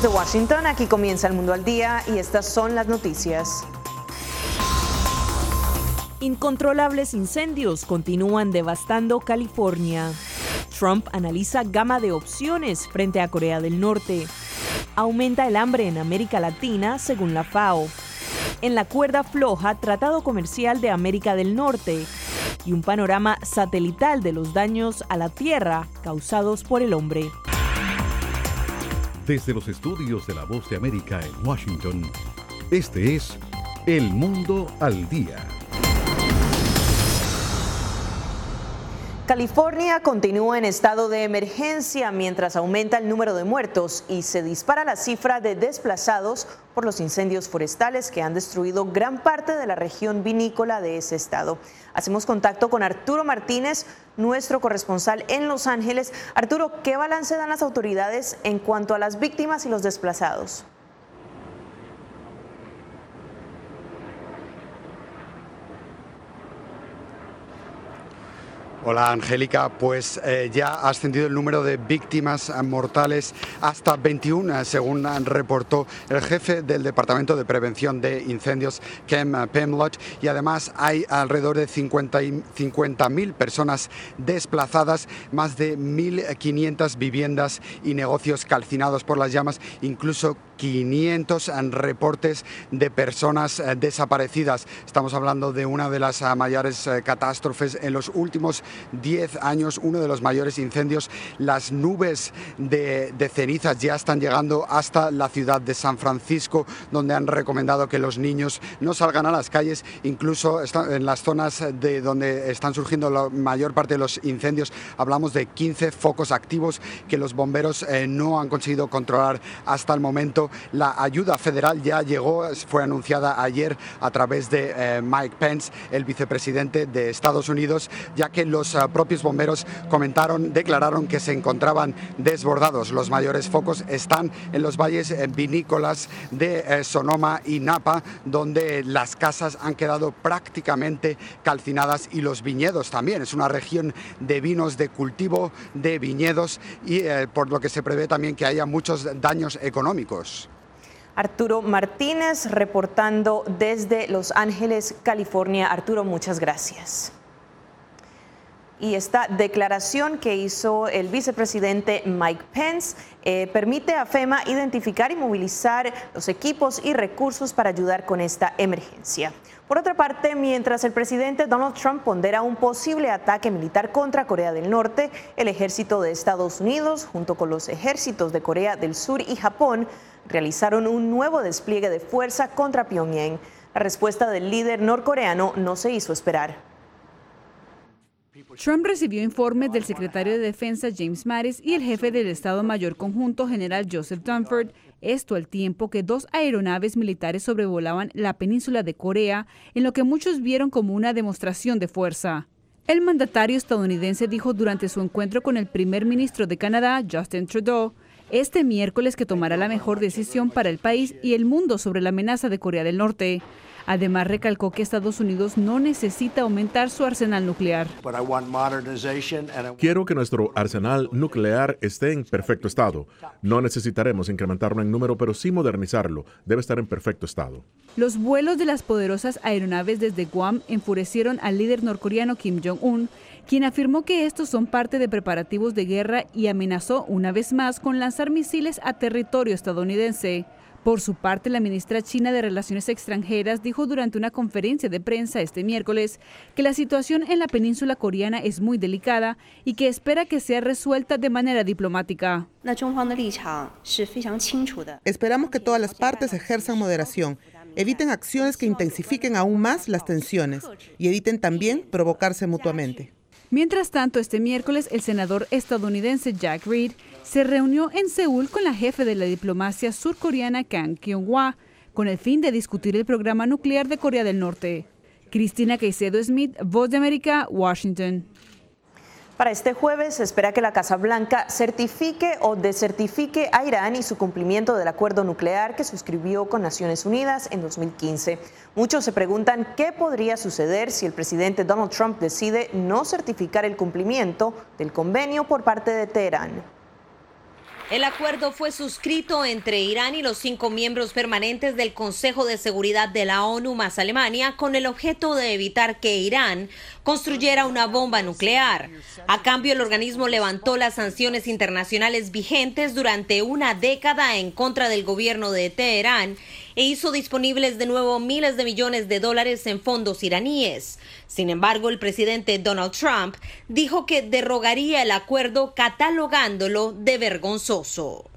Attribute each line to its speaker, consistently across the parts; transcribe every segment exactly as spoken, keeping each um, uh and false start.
Speaker 1: Desde Washington, aquí comienza El Mundo al Día y estas son las noticias.
Speaker 2: Incontrolables incendios continúan devastando California. Trump analiza gama de opciones frente a Corea del Norte. Aumenta el hambre en América Latina, según la FAO. En la cuerda floja, Tratado Comercial de América del Norte. Y un panorama satelital de los daños a la Tierra causados por el hombre.
Speaker 3: Desde los estudios de La Voz de América en Washington, este es El Mundo al Día.
Speaker 1: California continúa en estado de emergencia mientras aumenta el número de muertos y se dispara la cifra de desplazados por los incendios forestales que han destruido gran parte de la región vinícola de ese estado. Hacemos contacto con Arturo Martínez, nuestro corresponsal en Los Ángeles. Arturo, ¿qué balance dan las autoridades en cuanto a las víctimas y los desplazados?
Speaker 4: Hola Angélica, pues eh, ya ha ascendido el número de víctimas mortales hasta veintiuna, según reportó el jefe del Departamento de Prevención de Incendios, Ken Pemlott, y además hay alrededor de cincuenta mil personas desplazadas, más de mil quinientas viviendas y negocios calcinados por las llamas, incluso quinientos reportes de personas desaparecidas. Estamos hablando de una de las mayores catástrofes en los últimos diez años, uno de los mayores incendios. Las nubes de, de cenizas ya están llegando hasta la ciudad de San Francisco, donde han recomendado que los niños no salgan a las calles, incluso en las zonas de donde están surgiendo la mayor parte de los incendios. Hablamos de quince focos activos que los bomberos eh, no han conseguido controlar hasta el momento. La ayuda federal ya llegó, fue anunciada ayer a través de eh, Mike Pence, el vicepresidente de Estados Unidos, ya que los uh, propios bomberos comentaron, declararon que se encontraban desbordados. Los mayores focos están en los valles eh, vinícolas de eh, Sonoma y Napa, donde las casas han quedado prácticamente calcinadas y los viñedos también. Es una región de vinos, de cultivo de viñedos y eh, por lo que se prevé también que haya muchos daños económicos.
Speaker 1: Arturo Martínez reportando desde Los Ángeles, California. Arturo, muchas gracias. Y esta declaración que hizo el vicepresidente Mike Pence eh, permite a FEMA identificar y movilizar los equipos y recursos para ayudar con esta emergencia. Por otra parte, mientras el presidente Donald Trump pondera un posible ataque militar contra Corea del Norte, el ejército de Estados Unidos, junto con los ejércitos de Corea del Sur y Japón, realizaron un nuevo despliegue de fuerza contra Pyongyang. La respuesta del líder norcoreano no se hizo esperar.
Speaker 5: Trump recibió informes del secretario de Defensa James Mattis y el jefe del Estado Mayor Conjunto General Joseph Dunford, esto al tiempo que dos aeronaves militares sobrevolaban la península de Corea, en lo que muchos vieron como una demostración de fuerza. El mandatario estadounidense dijo durante su encuentro con el primer ministro de Canadá, Justin Trudeau, este miércoles que tomará la mejor decisión para el país y el mundo sobre la amenaza de Corea del Norte. Además, recalcó que Estados Unidos no necesita aumentar su arsenal nuclear.
Speaker 6: Quiero que nuestro arsenal nuclear esté en perfecto estado. No necesitaremos incrementarlo en número, pero sí modernizarlo. Debe estar en perfecto estado.
Speaker 5: Los vuelos de las poderosas aeronaves desde Guam enfurecieron al líder norcoreano Kim Jong-un, quien afirmó que estos son parte de preparativos de guerra y amenazó una vez más con lanzar misiles a territorio estadounidense. Por su parte, la ministra china de Relaciones Extranjeras dijo durante una conferencia de prensa este miércoles que la situación en la península coreana es muy delicada y que espera que sea resuelta de manera diplomática.
Speaker 7: Esperamos que todas las partes ejerzan moderación, eviten acciones que intensifiquen aún más las tensiones y eviten también provocarse mutuamente.
Speaker 5: Mientras tanto, este miércoles el senador estadounidense Jack Reed se reunió en Seúl con la jefe de la diplomacia surcoreana Kang Kyung-hwa con el fin de discutir el programa nuclear de Corea del Norte. Cristina Caicedo Smith, Voz de América, Washington.
Speaker 1: Para este jueves se espera que la Casa Blanca certifique o desertifique a Irán y su cumplimiento del acuerdo nuclear que suscribió con Naciones Unidas en dos mil quince. Muchos se preguntan qué podría suceder si el presidente Donald Trump decide no certificar el cumplimiento del convenio por parte de Teherán.
Speaker 8: El acuerdo fue suscrito entre Irán y los cinco miembros permanentes del Consejo de Seguridad de la ONU más Alemania con el objeto de evitar que Irán construyera una bomba nuclear. A cambio, el organismo levantó las sanciones internacionales vigentes durante una década en contra del gobierno de Teherán e hizo disponibles de nuevo miles de millones de dólares en fondos iraníes. Sin embargo, el presidente Donald Trump dijo que derogaría el acuerdo catalogándolo de vergonzoso.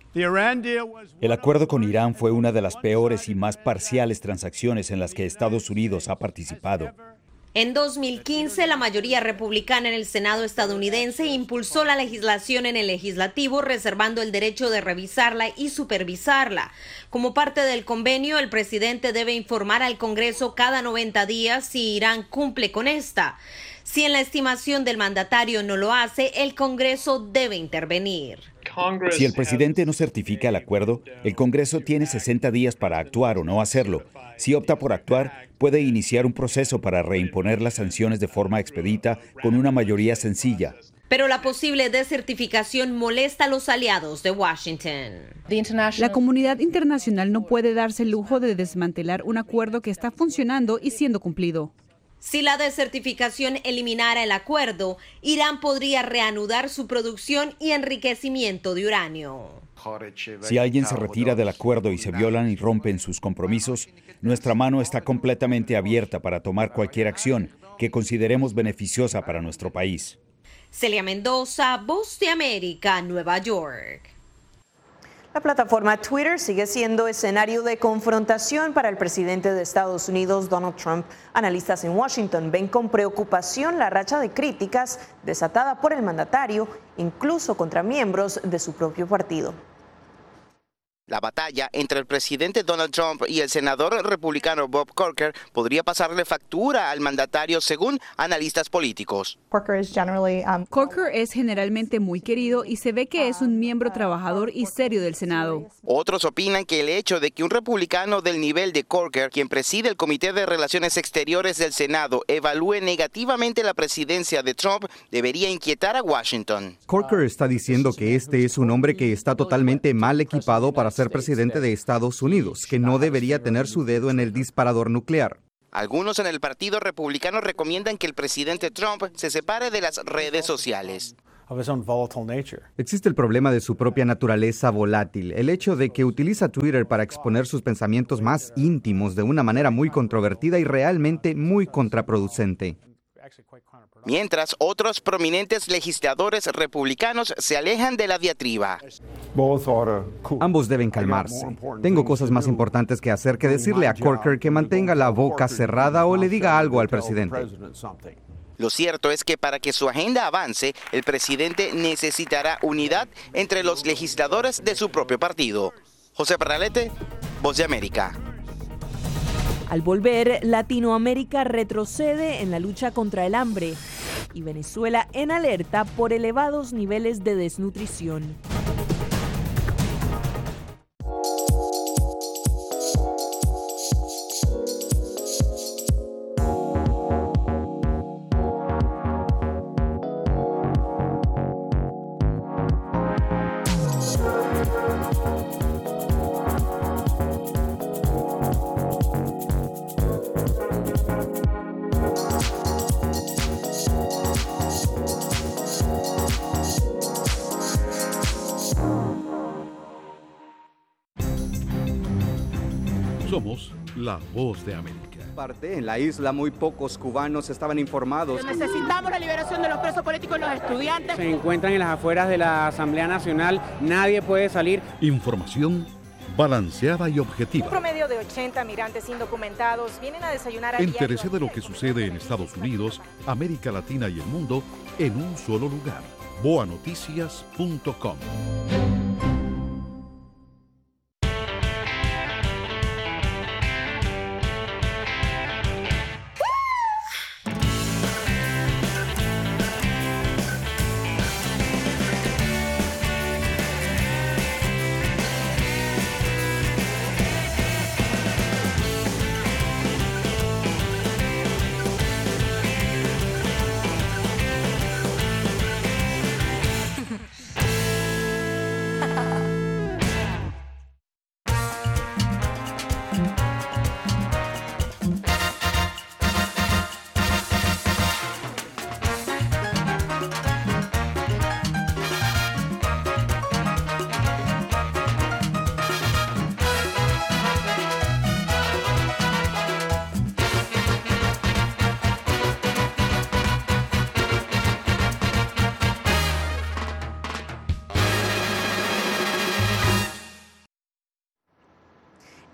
Speaker 9: El acuerdo con Irán fue una de las peores y más parciales transacciones en las que Estados Unidos ha participado.
Speaker 8: En dos mil quince, la mayoría republicana en el Senado estadounidense impulsó la legislación en el legislativo, reservando el derecho de revisarla y supervisarla. Como parte del convenio, el presidente debe informar al Congreso cada noventa días si Irán cumple con esta. Si en la estimación del mandatario no lo hace, el Congreso debe intervenir.
Speaker 9: Si el presidente no certifica el acuerdo, el Congreso tiene sesenta días para actuar o no hacerlo. Si opta por actuar, puede iniciar un proceso para reimponer las sanciones de forma expedita con una mayoría sencilla.
Speaker 8: Pero la posible desertificación molesta a los aliados de Washington.
Speaker 5: La comunidad internacional no puede darse el lujo de desmantelar un acuerdo que está funcionando y siendo cumplido.
Speaker 8: Si la desertificación eliminara el acuerdo, Irán podría reanudar su producción y enriquecimiento de uranio.
Speaker 9: Si alguien se retira del acuerdo y se violan y rompen sus compromisos, nuestra mano está completamente abierta para tomar cualquier acción que consideremos beneficiosa para nuestro país.
Speaker 8: Celia Mendoza, Voz de América, Nueva York.
Speaker 1: La plataforma Twitter sigue siendo escenario de confrontación para el presidente de Estados Unidos, Donald Trump. Analistas en Washington ven con preocupación la racha de críticas desatada por el mandatario, incluso contra miembros de su propio partido.
Speaker 10: La batalla entre el presidente Donald Trump y el senador republicano Bob Corker podría pasarle factura al mandatario, según analistas políticos.
Speaker 5: Corker es generalmente muy querido y se ve que es un miembro trabajador y serio del Senado.
Speaker 10: Otros opinan que el hecho de que un republicano del nivel de Corker, quien preside el Comité de Relaciones Exteriores del Senado, evalúe negativamente la presidencia de Trump, debería inquietar a Washington.
Speaker 11: Corker está diciendo que este es un hombre que está totalmente mal equipado para ser presidente de Estados Unidos, que no debería tener su dedo en el disparador nuclear.
Speaker 10: Algunos en el Partido Republicano recomiendan que el presidente Trump se separe de las redes sociales.
Speaker 11: Existe el problema de su propia naturaleza volátil, el hecho de que utiliza Twitter para exponer sus pensamientos más íntimos de una manera muy controvertida y realmente muy contraproducente.
Speaker 10: Mientras, otros prominentes legisladores republicanos se alejan de la diatriba.
Speaker 11: Ambos deben calmarse. Tengo cosas más importantes que hacer que decirle a Corker que mantenga la boca cerrada o le diga algo al presidente.
Speaker 10: Lo cierto es que para que su agenda avance, el presidente necesitará unidad entre los legisladores de su propio partido. José Parralete, Voz de América.
Speaker 2: Al volver, Latinoamérica retrocede en la lucha contra el hambre y Venezuela en alerta por elevados niveles de desnutrición.
Speaker 3: Somos la Voz de América.
Speaker 12: Parte en la isla, muy pocos cubanos estaban informados.
Speaker 13: Necesitamos la liberación de los presos políticos y los estudiantes.
Speaker 14: Se encuentran en las afueras de la Asamblea Nacional, nadie puede salir.
Speaker 3: Información balanceada y objetiva.
Speaker 15: Un promedio de ochenta migrantes indocumentados vienen a desayunar a
Speaker 3: Entérese de lo que sucede en Estados Unidos, América Latina y el mundo en un solo lugar. boa noticias punto com.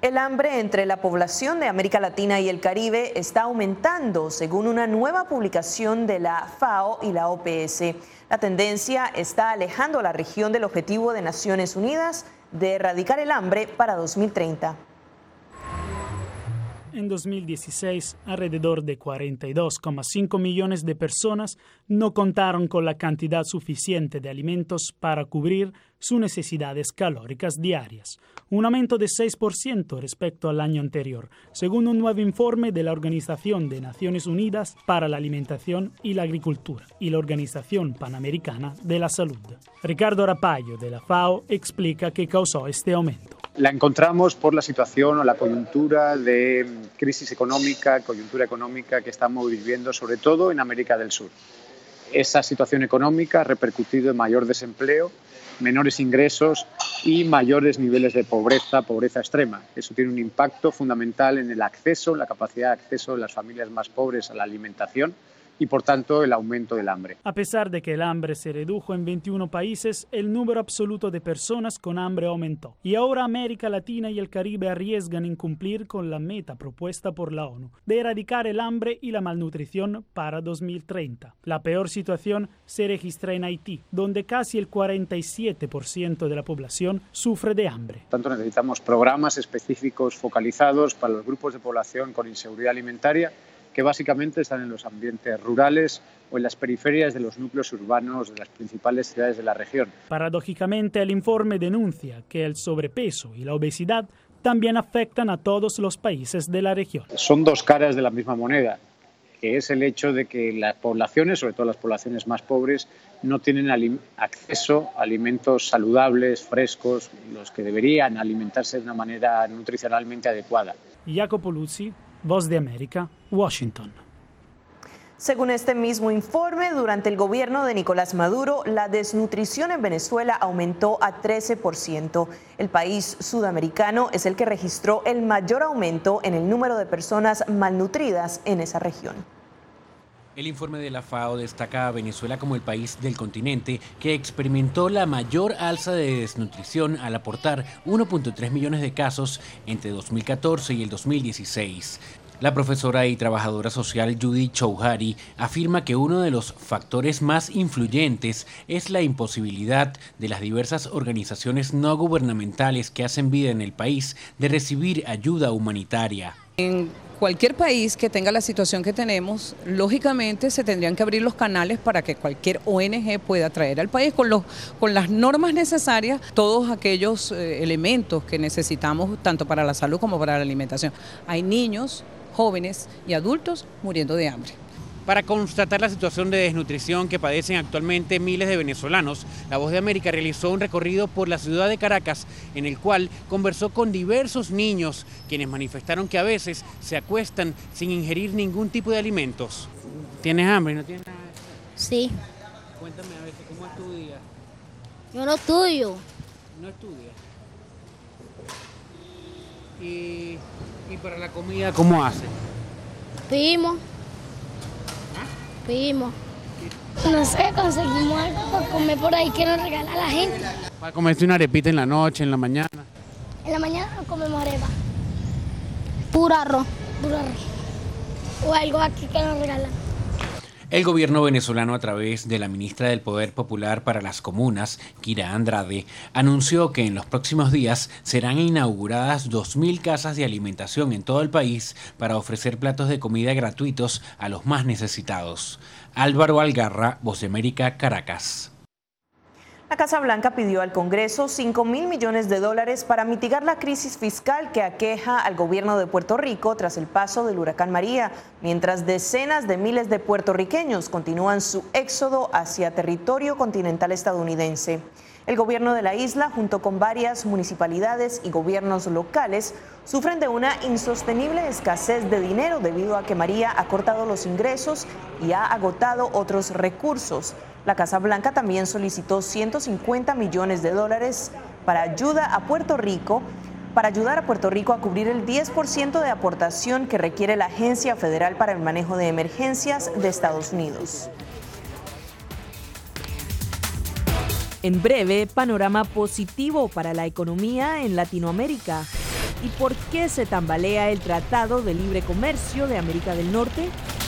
Speaker 1: El hambre entre la población de América Latina y el Caribe está aumentando, según una nueva publicación de la FAO y la O P S. La tendencia está alejando a la región del objetivo de Naciones Unidas de erradicar el hambre para dos mil treinta.
Speaker 16: En dos mil dieciséis, alrededor de cuarenta y dos coma cinco millones de personas no contaron con la cantidad suficiente de alimentos para cubrir sus necesidades calóricas diarias, un aumento de seis por ciento respecto al año anterior, según un nuevo informe de la Organización de Naciones Unidas para la Alimentación y la Agricultura y la Organización Panamericana de la Salud. Ricardo Rapallo, de la FAO, explica qué causó este aumento.
Speaker 17: La encontramos por la situación o la coyuntura de crisis económica, coyuntura económica que estamos viviendo, sobre todo en América del Sur. Esa situación económica ha repercutido en mayor desempleo, menores ingresos y mayores niveles de pobreza, pobreza extrema. Eso tiene un impacto fundamental en el acceso, la capacidad de acceso de las familias más pobres a la alimentación y, por tanto, el aumento del hambre.
Speaker 16: A pesar de que el hambre se redujo en veintiuno países, el número absoluto de personas con hambre aumentó. Y ahora América Latina y el Caribe arriesgan en cumplir con la meta propuesta por la ONU de erradicar el hambre y la malnutrición para dos mil treinta. La peor situación se registra en Haití, donde casi el cuarenta y siete por ciento de la población sufre de hambre.
Speaker 17: Por tanto, necesitamos programas específicos focalizados para los grupos de población con inseguridad alimentaria, que básicamente están en los ambientes rurales o en las periferias de los núcleos urbanos de las principales ciudades de la región.
Speaker 16: Paradójicamente, el informe denuncia que el sobrepeso y la obesidad también afectan a todos los países de la región.
Speaker 17: Son dos caras de la misma moneda, que es el hecho de que las poblaciones, sobre todo las poblaciones más pobres, no tienen acceso a alimentos saludables, frescos, los que deberían alimentarse de una manera nutricionalmente adecuada.
Speaker 16: Jacopo Luzzi, Voz de América, Washington.
Speaker 1: Según este mismo informe, durante el gobierno de Nicolás Maduro, la desnutrición en Venezuela aumentó a trece por ciento. El país sudamericano es el que registró el mayor aumento en el número de personas malnutridas en esa región.
Speaker 18: El informe de la FAO destaca a Venezuela como el país del continente que experimentó la mayor alza de desnutrición al aportar uno punto tres millones de casos entre dos mil catorce y el dos mil dieciséis. La profesora y trabajadora social Judy Chouhari afirma que uno de los factores más influyentes es la imposibilidad de las diversas organizaciones no gubernamentales que hacen vida en el país de recibir ayuda humanitaria.
Speaker 19: En cualquier país que tenga la situación que tenemos, lógicamente se tendrían que abrir los canales para que cualquier O N G pueda traer al país con, los, con las normas necesarias todos aquellos eh, elementos que necesitamos tanto para la salud como para la alimentación. Hay niños, jóvenes y adultos muriendo de hambre.
Speaker 14: Para constatar la situación de desnutrición que padecen actualmente miles de venezolanos, La Voz de América realizó un recorrido por la ciudad de Caracas, en el cual conversó con diversos niños, quienes manifestaron que a veces se acuestan sin ingerir ningún tipo de alimentos. ¿Tienes hambre? ¿No tienes nada?
Speaker 20: Sí.
Speaker 14: Cuéntame a veces, ¿cómo es tu día?
Speaker 20: Yo no estudio.
Speaker 14: ¿No estudias? ¿Y, y para la comida cómo haces?
Speaker 20: Pedimos. Pedimos. No sé, conseguimos algo para comer por ahí que nos regala la gente.
Speaker 14: ¿Para comerse una arepita en la noche, en la mañana?
Speaker 20: En la mañana comemos arepa. Puro arroz, puro arroz. O algo aquí que nos regalan.
Speaker 18: El gobierno venezolano, a través de la ministra del Poder Popular para las Comunas, Kira Andrade, anunció que en los próximos días serán inauguradas dos mil casas de alimentación en todo el país para ofrecer platos de comida gratuitos a los más necesitados. Álvaro Algarra, Voz de América, Caracas.
Speaker 1: La Casa Blanca pidió al Congreso cinco mil millones de dólares para mitigar la crisis fiscal que aqueja al gobierno de Puerto Rico tras el paso del huracán María, mientras decenas de miles de puertorriqueños continúan su éxodo hacia territorio continental estadounidense. El gobierno de la isla, junto con varias municipalidades y gobiernos locales, sufren de una insostenible escasez de dinero debido a que María ha cortado los ingresos y ha agotado otros recursos. La Casa Blanca también solicitó ciento cincuenta millones de dólares para ayuda a Puerto Rico, para ayudar a Puerto Rico a cubrir el diez por ciento de aportación que requiere la Agencia Federal para el Manejo de Emergencias de Estados Unidos.
Speaker 2: En breve, panorama positivo para la economía en Latinoamérica. ¿Y por qué se tambalea el Tratado de Libre Comercio de América del Norte?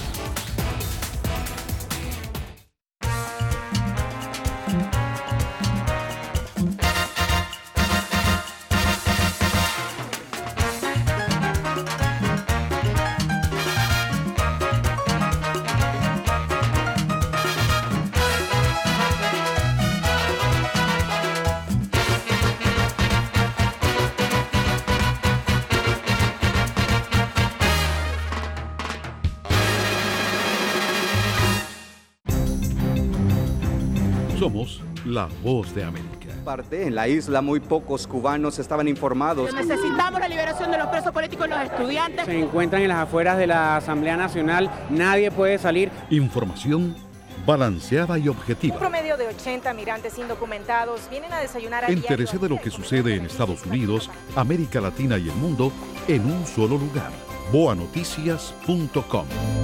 Speaker 3: Somos la voz de América.
Speaker 12: Parte en la isla muy pocos cubanos estaban informados.
Speaker 13: Necesitamos la liberación de los presos políticos y los estudiantes.
Speaker 14: Se encuentran en las afueras de la Asamblea Nacional, nadie puede salir.
Speaker 3: Información balanceada y objetiva.
Speaker 15: Un promedio de ochenta migrantes indocumentados vienen a desayunar a diario.
Speaker 3: Entérese de lo que sucede en Estados Unidos, América Latina y el mundo en un solo lugar. boa noticias punto com.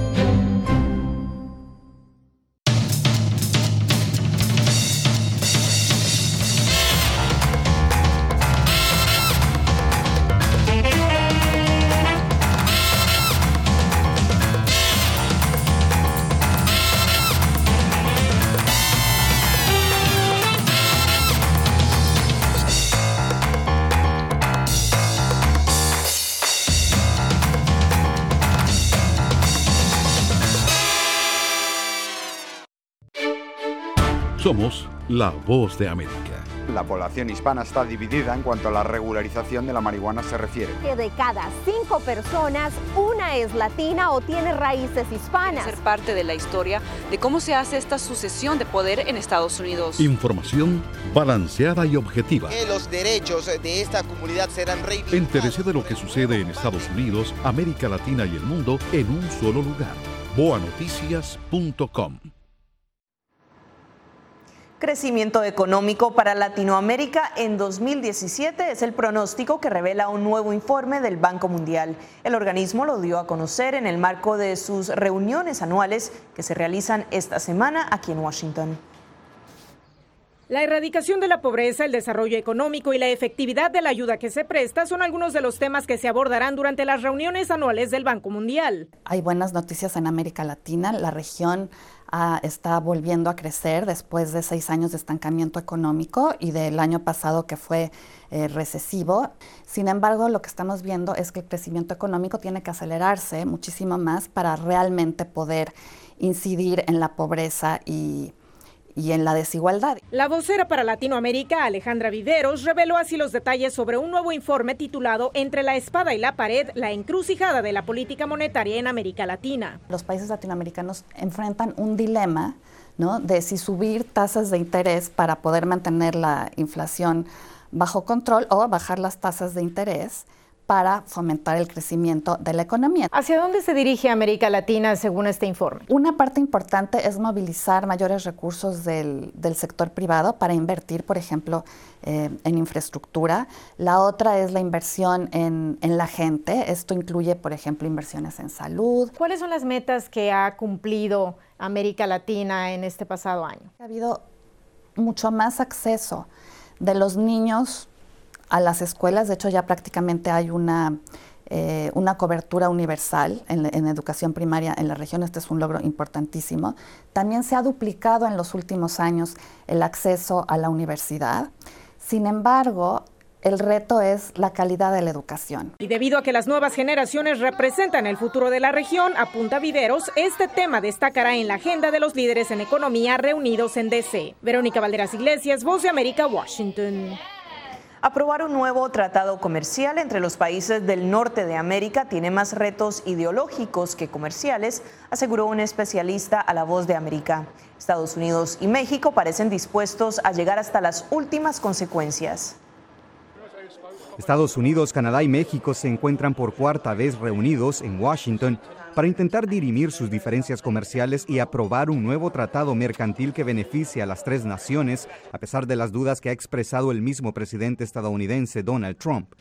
Speaker 3: Somos la voz de América.
Speaker 21: La población hispana está dividida en cuanto a la regularización de la marihuana se refiere.
Speaker 22: Que de cada cinco personas, una es latina o tiene raíces hispanas.
Speaker 23: Ser parte de la historia de cómo se hace esta sucesión de poder en Estados Unidos.
Speaker 3: Información balanceada y objetiva.
Speaker 10: Que los derechos de esta comunidad serán reivindicados.
Speaker 3: Entérese de lo que sucede en Estados Unidos, América Latina y el mundo en un solo lugar. boa noticias punto com.
Speaker 1: Crecimiento económico para Latinoamérica en dos mil diecisiete es el pronóstico que revela un nuevo informe del Banco Mundial. El organismo lo dio a conocer en el marco de sus reuniones anuales que se realizan esta semana aquí en Washington.
Speaker 15: La erradicación de la pobreza, el desarrollo económico y la efectividad de la ayuda que se presta son algunos de los temas que se abordarán durante las reuniones anuales del Banco Mundial.
Speaker 24: Hay buenas noticias en América Latina. La región ah, está volviendo a crecer después de seis años de estancamiento económico y del año pasado que fue eh, recesivo. Sin embargo, lo que estamos viendo es que el crecimiento económico tiene que acelerarse muchísimo más para realmente poder incidir en la pobreza y y en la desigualdad.
Speaker 15: La vocera para Latinoamérica, Alejandra Viveros, reveló así los detalles sobre un nuevo informe titulado Entre la espada y la pared, la encrucijada de la política monetaria en América Latina.
Speaker 24: Los países latinoamericanos enfrentan un dilema, ¿no?, de si subir tasas de interés para poder mantener la inflación bajo control o bajar las tasas de interés para fomentar el crecimiento de la economía.
Speaker 15: ¿Hacia dónde se dirige América Latina según este informe?
Speaker 24: Una parte importante es movilizar mayores recursos del, del sector privado para invertir, por ejemplo, eh, en infraestructura. La otra es la inversión en, en la gente. Esto incluye, por ejemplo, inversiones en salud.
Speaker 15: ¿Cuáles son las metas que ha cumplido América Latina en este pasado año?
Speaker 24: Ha habido mucho más acceso de los niños a las escuelas. De hecho, ya prácticamente hay una, eh, una cobertura universal en, en educación primaria en la región. Este es un logro importantísimo. También se ha duplicado en los últimos años el acceso a la universidad. Sin embargo, el reto es la calidad de la educación.
Speaker 15: Y debido a que las nuevas generaciones representan el futuro de la región, apunta Viveros, este tema destacará en la agenda de los líderes en economía reunidos en D C. Verónica Valderas Iglesias, Voz de América, Washington.
Speaker 1: Aprobar un nuevo tratado comercial entre los países del norte de América tiene más retos ideológicos que comerciales, aseguró un especialista a La Voz de América. Estados Unidos y México parecen dispuestos a llegar hasta las últimas consecuencias.
Speaker 11: Estados Unidos, Canadá y México se encuentran por cuarta vez reunidos en Washington para intentar dirimir sus diferencias comerciales y aprobar un nuevo tratado mercantil que beneficie a las tres naciones, a pesar de las dudas que ha expresado el mismo presidente estadounidense Donald Trump.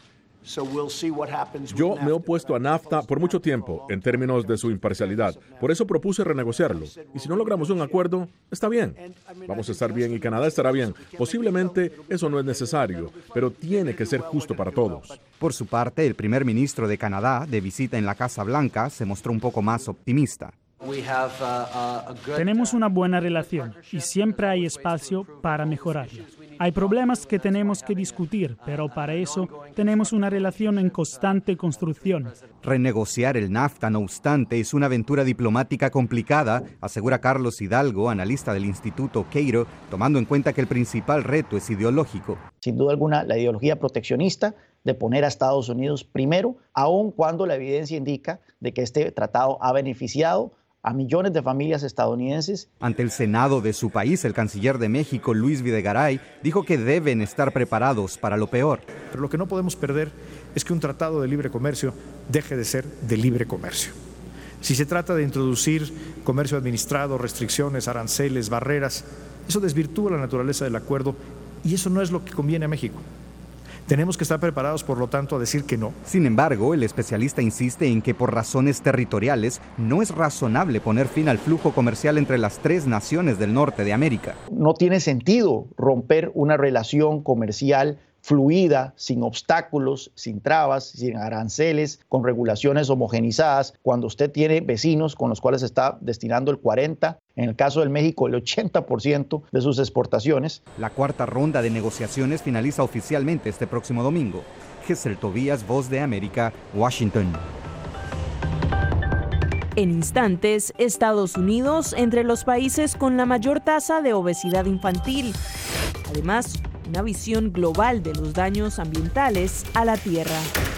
Speaker 4: Yo me he opuesto a NAFTA por mucho tiempo en términos de su imparcialidad. Por eso propuse renegociarlo. Y si no logramos un acuerdo, está bien. Vamos a estar bien y Canadá estará bien. Posiblemente eso no es necesario, pero tiene que ser justo para todos.
Speaker 11: Por su parte, el primer ministro de Canadá, de visita en la Casa Blanca, se mostró un poco más optimista.
Speaker 16: Tenemos una buena relación y siempre hay espacio para mejorarla. Hay problemas que tenemos que discutir, pero para eso tenemos una relación en constante construcción.
Speaker 11: Renegociar el NAFTA, no obstante, es una aventura diplomática complicada, asegura Carlos Hidalgo, analista del Instituto Cato, tomando en cuenta que el principal reto es ideológico.
Speaker 6: Sin duda alguna, la ideología proteccionista de poner a Estados Unidos primero, aun cuando la evidencia indica de que este tratado ha beneficiado a millones de familias estadounidenses.
Speaker 11: Ante el Senado de su país, el canciller de México, Luis Videgaray, dijo que deben estar preparados para lo peor.
Speaker 7: Pero lo que no podemos perder es que un tratado de libre comercio deje de ser de libre comercio. Si se trata de introducir comercio administrado, restricciones, aranceles, barreras, eso desvirtúa la naturaleza del acuerdo y eso no es lo que conviene a México. Tenemos que estar preparados, por lo tanto, a decir que no.
Speaker 11: Sin embargo, el especialista insiste en que por razones territoriales no es razonable poner fin al flujo comercial entre las tres naciones del norte de América.
Speaker 6: No tiene sentido romper una relación comercial fluida, sin obstáculos, sin trabas, sin aranceles, con regulaciones homogenizadas, cuando usted tiene vecinos con los cuales está destinando el cuarenta, en el caso del México el ochenta por ciento de sus exportaciones.
Speaker 11: La cuarta ronda de negociaciones finaliza oficialmente este próximo domingo. Gesel Tobías, Voz de América, Washington.
Speaker 2: En instantes, Estados Unidos entre los países con la mayor tasa de obesidad infantil. Además, una visión global de los daños ambientales a la Tierra.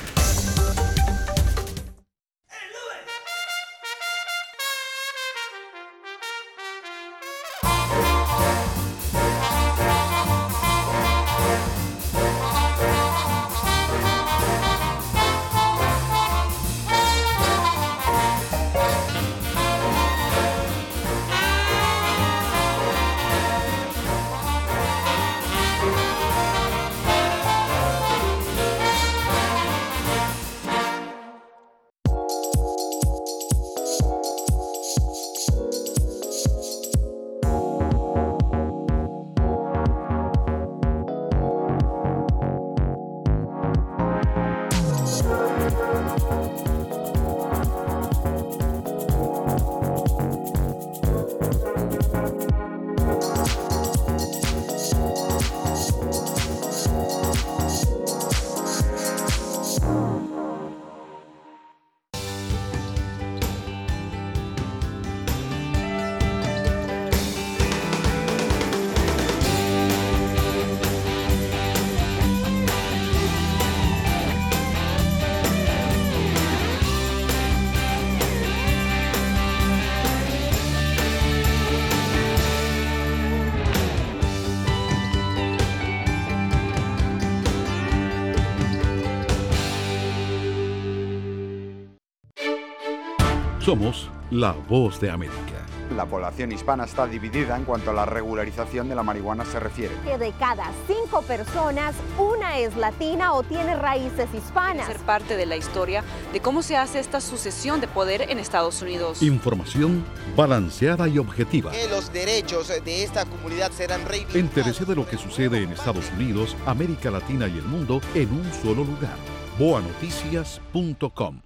Speaker 3: Somos la Voz de América.
Speaker 21: La población hispana está dividida en cuanto a la regularización de la marihuana se refiere.
Speaker 22: Que de cada cinco personas, una es latina o tiene raíces hispanas.
Speaker 23: Ser parte de la historia de cómo se hace esta sucesión de poder en Estados Unidos.
Speaker 3: Información balanceada y objetiva.
Speaker 10: Que los derechos de esta comunidad serán reivindicados.
Speaker 3: Entérese de lo que sucede en Estados Unidos, América Latina y el mundo en un solo lugar. boa noticias punto com.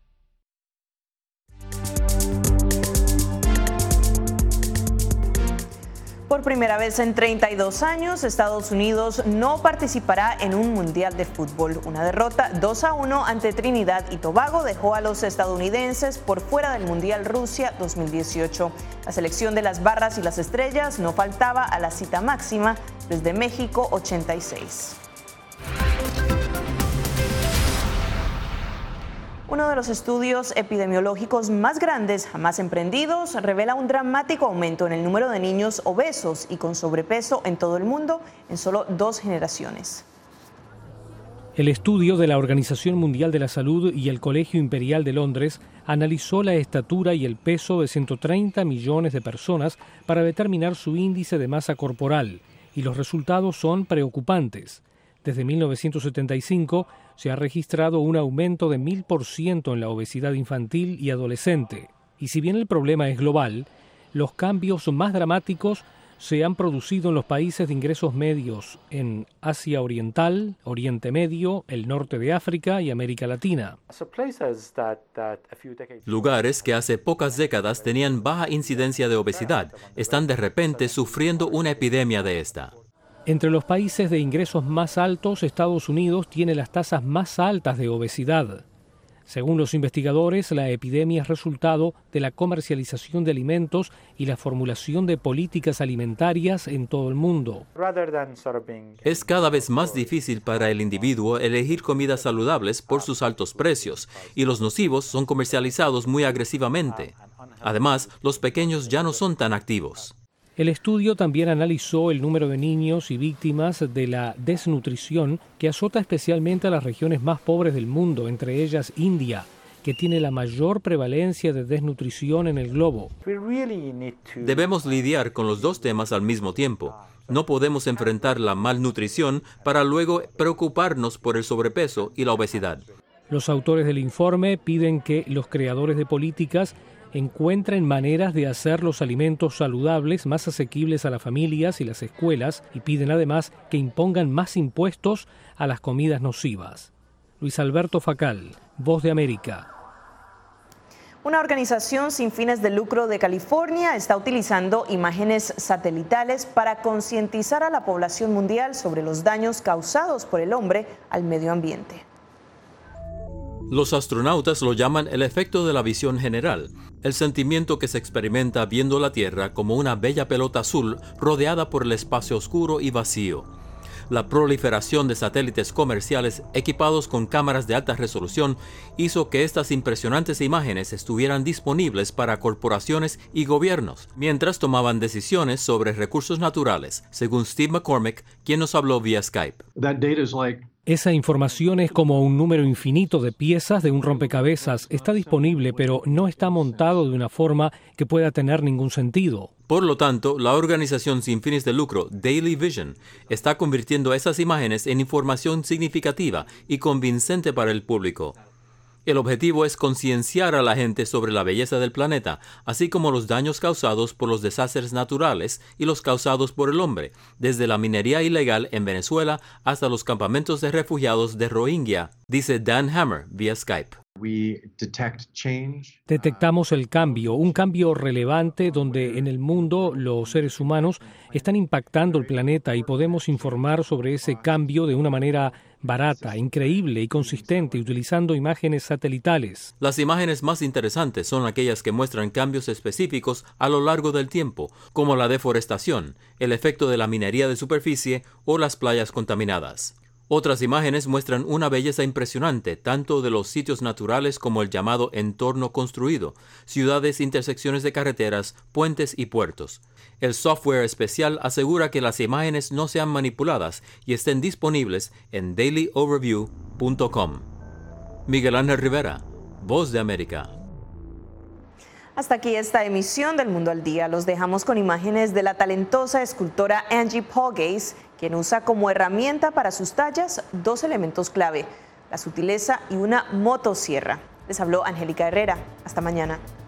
Speaker 1: Por primera vez en treinta y dos años, Estados Unidos no participará en un mundial de fútbol. Una derrota dos a uno ante Trinidad y Tobago dejó a los estadounidenses por fuera del Mundial Rusia dos mil dieciocho. La selección de las barras y las estrellas no faltaba a la cita máxima desde México ochenta y seis. Uno de los estudios epidemiológicos más grandes jamás emprendidos revela un dramático aumento en el número de niños obesos y con sobrepeso en todo el mundo en solo dos generaciones.
Speaker 9: El estudio de la Organización Mundial de la Salud y el Colegio Imperial de Londres analizó la estatura y el peso de ciento treinta millones de personas para determinar su índice de masa corporal, y los resultados son preocupantes. Desde mil novecientos setenta y cinco se ha registrado un aumento de mil por ciento en la obesidad infantil y adolescente. Y si bien el problema es global, los cambios más dramáticos se han producido en los países de ingresos medios, en Asia Oriental, Oriente Medio, el norte de África y América Latina.
Speaker 5: Lugares que hace pocas décadas tenían baja incidencia de obesidad están de repente sufriendo una epidemia de esta.
Speaker 9: Entre los países de ingresos más altos, Estados Unidos tiene las tasas más altas de obesidad. Según los investigadores, la epidemia es resultado de la comercialización de alimentos y la formulación de políticas alimentarias en todo el mundo.
Speaker 5: Es cada vez más difícil para el individuo elegir comidas saludables por sus altos precios, y los nocivos son comercializados muy agresivamente. Además, los pequeños ya no son tan activos.
Speaker 9: El estudio también analizó el número de niños y víctimas de la desnutrición que azota especialmente a las regiones más pobres del mundo, entre ellas India, que tiene la mayor prevalencia de desnutrición en el globo.
Speaker 5: Debemos lidiar con los dos temas al mismo tiempo. No podemos enfrentar la malnutrición para luego preocuparnos por el sobrepeso y la obesidad.
Speaker 9: Los autores del informe piden que los creadores de políticas encuentren maneras de hacer los alimentos saludables más asequibles a las familias y las escuelas, y piden además que impongan más impuestos a las comidas nocivas. Luis Alberto Facal, Voz de América.
Speaker 1: Una organización sin fines de lucro de California está utilizando imágenes satelitales para concientizar a la población mundial sobre los daños causados por el hombre al medio ambiente.
Speaker 5: Los astronautas lo llaman el efecto de la visión general, el sentimiento que se experimenta viendo la Tierra como una bella pelota azul rodeada por el espacio oscuro y vacío. La proliferación de satélites comerciales equipados con cámaras de alta resolución hizo que estas impresionantes imágenes estuvieran disponibles para corporaciones y gobiernos, mientras tomaban decisiones sobre recursos naturales, según Steve McCormick, quien nos habló vía Skype.
Speaker 9: Esa información es como un número infinito de piezas de un rompecabezas. Está disponible, pero no está montado de una forma que pueda tener ningún sentido.
Speaker 5: Por lo tanto, la organización sin fines de lucro Daily Vision está convirtiendo esas imágenes en información significativa y convincente para el público. El objetivo es concienciar a la gente sobre la belleza del planeta, así como los daños causados por los desastres naturales y los causados por el hombre, desde la minería ilegal en Venezuela hasta los campamentos de refugiados de Rohingya, dice Dan Hammer vía Skype.
Speaker 9: Detectamos el cambio, un cambio relevante donde en el mundo los seres humanos están impactando el planeta, y podemos informar sobre ese cambio de una manera barata, increíble y consistente, utilizando imágenes satelitales.
Speaker 5: Las imágenes más interesantes son aquellas que muestran cambios específicos a lo largo del tiempo, como la deforestación, el efecto de la minería de superficie o las playas contaminadas. Otras imágenes muestran una belleza impresionante, tanto de los sitios naturales como el llamado entorno construido, ciudades, intersecciones de carreteras, puentes y puertos. El software especial asegura que las imágenes no sean manipuladas y estén disponibles en daily overview punto com. Miguel Ángel Rivera, Voz de América.
Speaker 1: Hasta aquí esta emisión del Mundo al Día. Los dejamos con imágenes de la talentosa escultora Angie Polgace, quien usa como herramienta para sus tallas dos elementos clave, la sutileza y una motosierra. Les habló Angélica Herrera. Hasta mañana.